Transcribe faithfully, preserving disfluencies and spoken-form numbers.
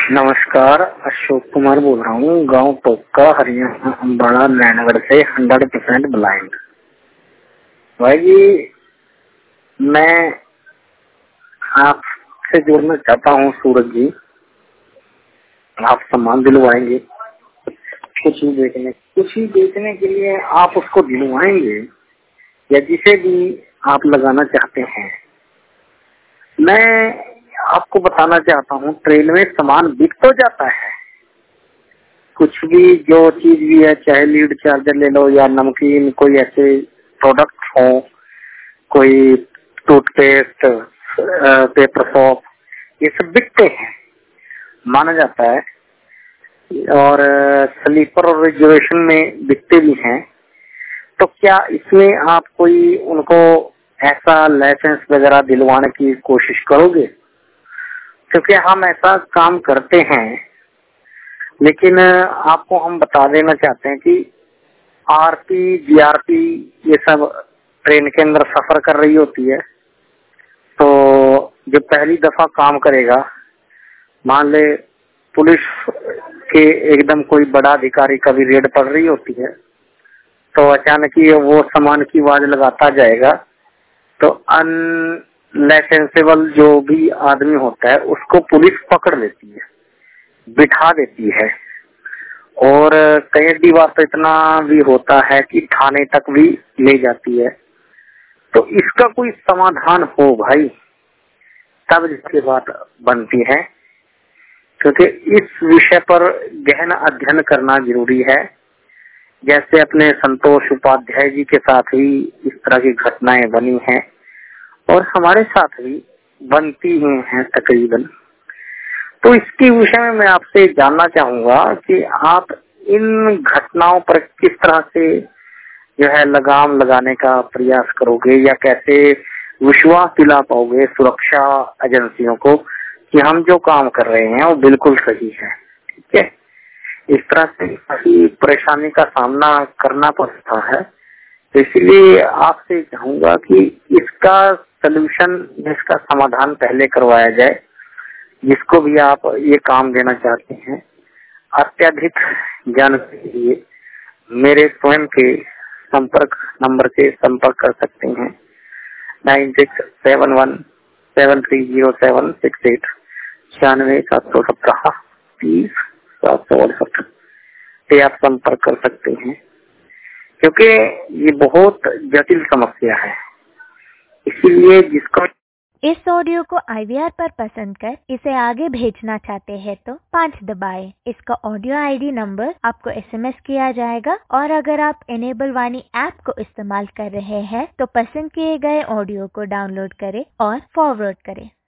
नमस्कार, अशोक कुमार बोल रहा हूँ, गांव टोका, हरियाणा, अम्बाड़ा, नैनगढ़ से हंड्रेड परसेंट ब्लाइंड। भाई जी, मैं आपसे जुड़ना चाहता हूँ सूरज जी। आप सामान दिलवाएंगे, कुछ ही बेचने कुछ ही बेचने के लिए आप उसको दिलवाएंगे या जिसे भी आप लगाना चाहते हैं। मैं आपको बताना चाहता हूँ, ट्रेन में सामान बिक तो जाता है, कुछ भी जो चीज भी है, चाहे लीड चार्जर ले लो या नमकीन, कोई ऐसे प्रोडक्ट हो, कोई टूथपेस्ट, पेपर सॉप, ये सब बिकते हैं, माना जाता है। और स्लीपर और रिजर्वेशन में बिकते भी हैं। तो क्या इसमें आप कोई उनको ऐसा लाइसेंस वगैरह दिलवाने की कोशिश करोगे? क्योंकि हम ऐसा काम करते हैं, लेकिन आपको हम बता देना चाहते हैं कि आरपी, जीआरपी ये सब ट्रेन के अंदर सफर कर रही होती है। तो जो पहली दफा काम करेगा, मान ले पुलिस के एकदम कोई बड़ा अधिकारी का भी रेड पड़ रही होती है, तो अचानक ही वो सामान की आवाज लगाता जाएगा, तो अनलाइसेंसेबल जो भी आदमी होता है उसको पुलिस पकड़ लेती है, बिठा देती है। और कई बार तो इतना भी होता है कि थाने तक भी ले जाती है। तो इसका कोई समाधान हो भाई, तब इसकी बात बनती है, क्योंकि इस विषय पर गहन अध्ययन करना जरूरी है। जैसे अपने संतोष उपाध्याय जी के साथ भी इस तरह की घटनाएं बनी हैं और हमारे साथ भी बनती ही हैं तकरीबन। तो इसके विषय में मैं आपसे जानना चाहूंगा कि आप इन घटनाओं पर किस तरह से जो है लगाम लगाने का प्रयास करोगे, या कैसे विश्वास दिला पाओगे सुरक्षा एजेंसियों को कि हम जो काम कर रहे हैं वो बिल्कुल सही है। ठीक है, इस तरह से काफी परेशानी का सामना करना पड़ता है। तो इसीलिए आपसे चाहूंगा कि इसका सलूशन, इसका समाधान पहले करवाया जाए, जिसको भी आप ये काम देना चाहते हैं। अत्यधिक जानकारी के लिए मेरे स्वयं के संपर्क नंबर से संपर्क कर सकते हैं, nine six seven one seven three zero seven six eight, छियानवे सात सौ सत्रह तीस सात सौ अड़सठ से आप संपर्क कर सकते हैं, क्योंकि ये बहुत जटिल समस्या है। इसीलिए जिसको इस ऑडियो को आई वी आर पर पसंद कर इसे आगे भेजना चाहते हैं तो पाँच दबाएं। इसका ऑडियो आई डी नंबर आपको एस एम एस किया जाएगा, और अगर आप एनेबल वाणी ऐप को इस्तेमाल कर रहे हैं तो पसंद किए गए ऑडियो को डाउनलोड करें और फॉरवर्ड करें।